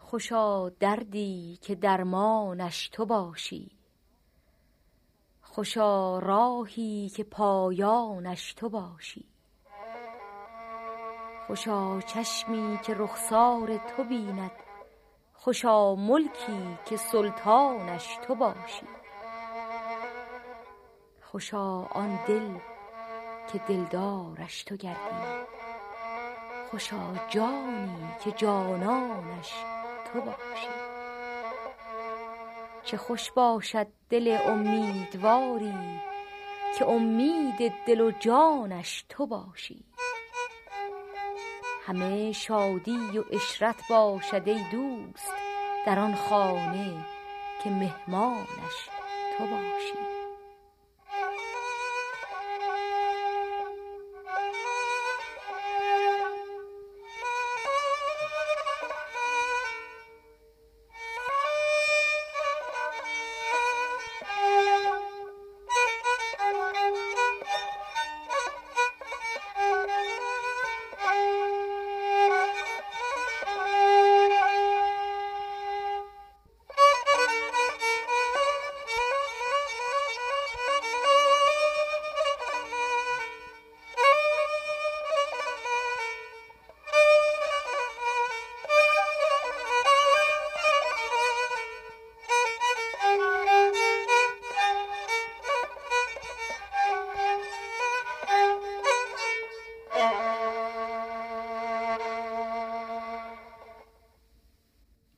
خوشا دردی که درمانش تو باشی، خوشا راهی که پایانش تو باشی، خوشا چشمی که رخسار تو بیند، خوشا ملکی که سلطانش تو باشی، خوشا آن دل که دلدارش تو گردی، خوشا جانی که جانانش تو باشی. چه خوش باشد دل امیدواری که امید دل و جانش تو باشی، همه شادی و عشرت باشد ای دوست در آن خانه که مهمانش تو باشی.